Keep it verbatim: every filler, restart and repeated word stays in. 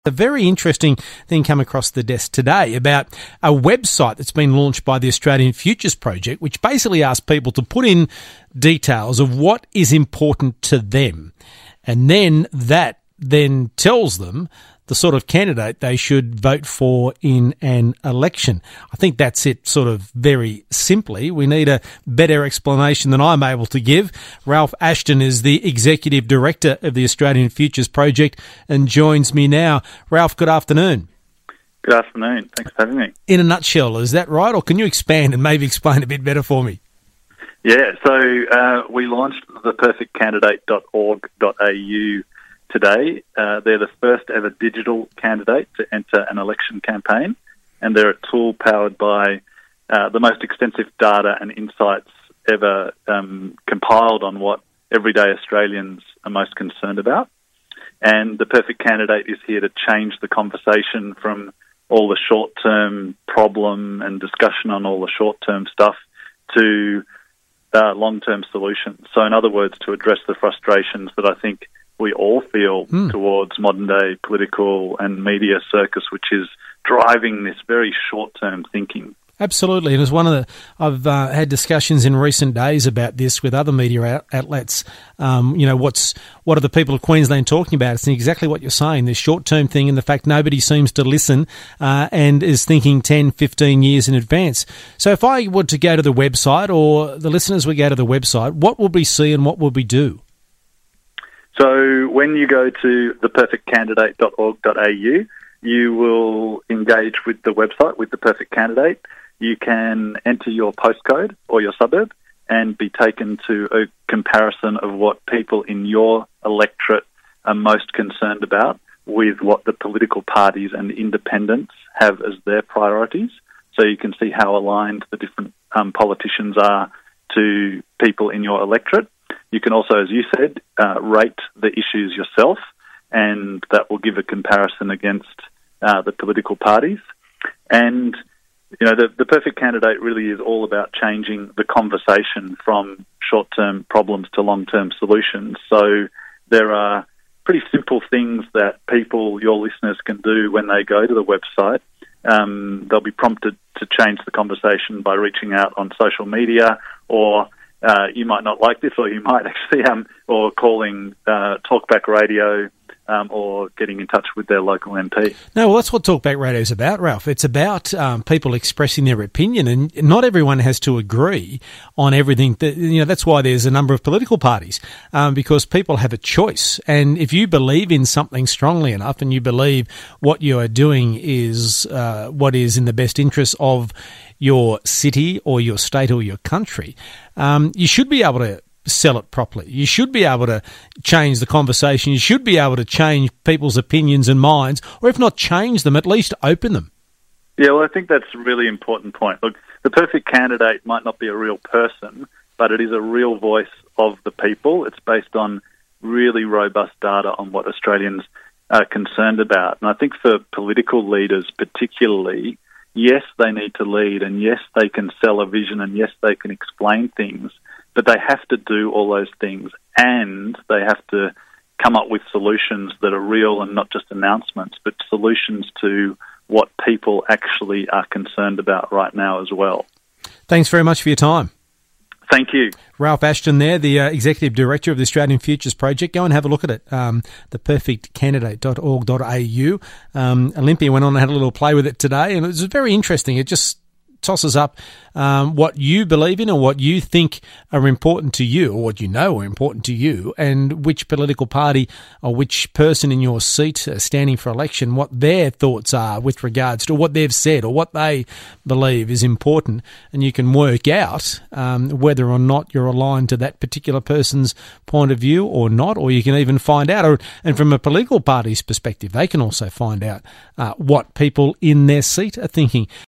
A very interesting thing come across the desk today about a website that's been launched by the Australian Futures Project, which basically asks people to put in details of what is important to them. And then that then tells them the sort of candidate they should vote for in an election. I think that's it sort of very simply. We need a better explanation than I'm able to give. Ralph Ashton is the Executive Director of the Australian Futures Project and joins me now. Ralph, good afternoon. Good afternoon. Thanks for having me. In a nutshell, is that right? Or can you expand and maybe explain a bit better for me? Yeah, so uh, we launched the perfect candidate dot org dot a u today. Uh, they're the first ever digital candidate to enter an election campaign, and they're a tool powered by uh, the most extensive data and insights ever um, compiled on what everyday Australians are most concerned about. And the perfect candidate is here to change the conversation from all the short-term problem and discussion on all the short-term stuff to uh, long-term solutions. So in other words, to address the frustrations that I think we all feel mm. towards modern-day political and media circus, which is driving this very short-term thinking. Absolutely, and as one of the, I've uh, had discussions in recent days about this with other media out, outlets. Um, you know, what's what are the people of Queensland talking about? It's exactly what you're saying. This short-term thing, and the fact nobody seems to listen uh, and is thinking ten, fifteen years in advance. So, if I were to go to the website, or the listeners would go to the website, what would we see and what would we do? So when you go to the perfect candidate dot org dot a u, you will engage with the website, with the perfect candidate. You can enter your postcode or your suburb and be taken to a comparison of what people in your electorate are most concerned about with what the political parties and independents have as their priorities. So you can see how aligned the different um, politicians are to people in your electorate. You can also, as you said, uh, rate the issues yourself, and that will give a comparison against uh, the political parties. And, you know, the, the perfect candidate really is all about changing the conversation from short-term problems to long-term solutions. So there are pretty simple things that people, your listeners, can do when they go to the website. Um, they'll be prompted to change the conversation by reaching out on social media, or Uh, you might not like this, or you might actually, um, or calling uh, Talkback Radio, um, or getting in touch with their local M P. No, well, that's what Talkback Radio is about, Ralph. It's about um, people expressing their opinion, and not everyone has to agree on everything. That, you know, that's why there's a number of political parties, um, because people have a choice. And if you believe in something strongly enough, and you believe what you are doing is uh, what is in the best interest of your city or your state or your country, um, you should be able to sell it properly. You should be able to change the conversation. You should be able to change people's opinions and minds, or if not change them, at least open them. Yeah, well, I think that's a really important point. Look, the perfect candidate might not be a real person, but it is a real voice of the people. It's based on really robust data on what Australians are concerned about. And I think for political leaders particularly, yes, they need to lead, and yes, they can sell a vision, and yes, they can explain things, but they have to do all those things, and they have to come up with solutions that are real and not just announcements, but solutions to what people actually are concerned about right now as well. Thanks very much for your time. Thank you. Ralph Ashton there, the uh, Executive Director of the Australian Futures Project. Go and have a look at it, um, the perfect candidate dot org dot a u. Um, Olympia went on and had a little play with it today, and it was very interesting. It just tosses up um, what you believe in or what you think are important to you, or what you know are important to you, and which political party or which person in your seat uh, standing for election, what their thoughts are with regards to what they've said or what they believe is important. And you can work out um, whether or not you're aligned to that particular person's point of view or not, or you can even find out, or, and from a political party's perspective, they can also find out uh, what people in their seat are thinking.